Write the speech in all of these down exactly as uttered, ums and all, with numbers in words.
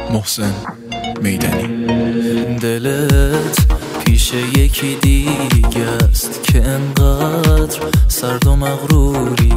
محسن میدانی. دلت پیش یکی دیگه است که انقدر سرد و مغروری،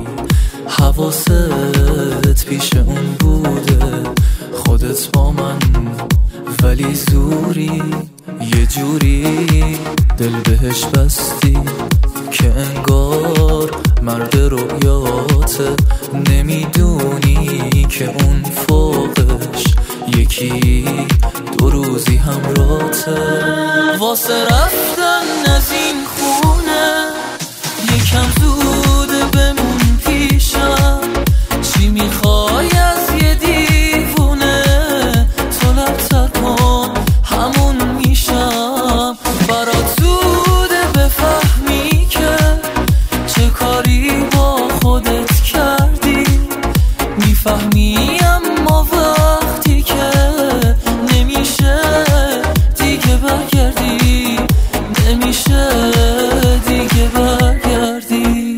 حواست پیش اون بوده، خودت با من ولی زوری، یه جوری دل بهش بستی که انگار مرد رویاته، نمیدونی که اون فوقش یکی دو روزی همراته. واسه رفتن از این خونه یکم زوده بمون پیشم، چی میخوای از یه دیوونه، تو لبتر کن همون میشم، برات زوده بفهمی که چه کاری با خودت کردی، میفهمی اما وقتی که نمیشه دیگه برگردی، نمیشه دیگه برگردی.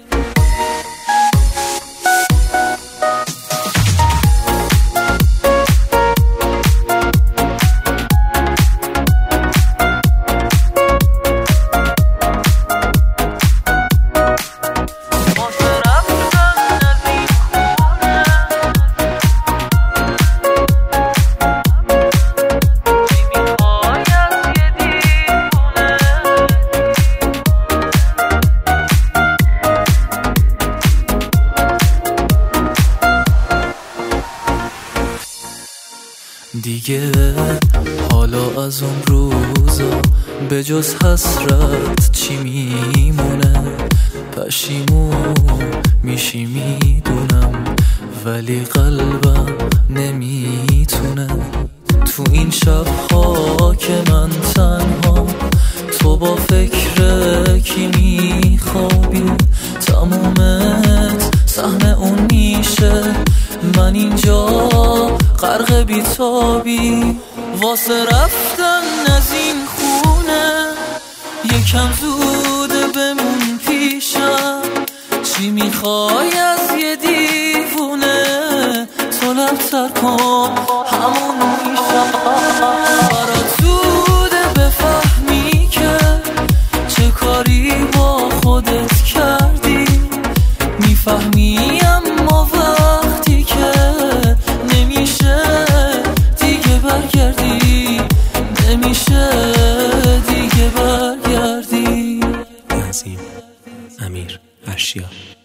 دیگه حالا از اون روزا به جز حسرت چی میمونه، پشیمون میشی میدونم ولی قلبم نمیتونه، تو این شبها که من تنها تو با فکر کی میخوابی، تمومت سهم اون میشه، من اینجا غرق بیتابی. واسه رفتن از این خونه یکم زوده بمون پیشم، چی میخوای از یه دیوونه، تو لبتر کن همون میشم، برات زوده بفهمی که چه کاری با خودت کردی، میفهمی اما وقتی که نمیشه دیگه برگردی، نمیشه دیگه برگردی. نظیم امیر اشیا.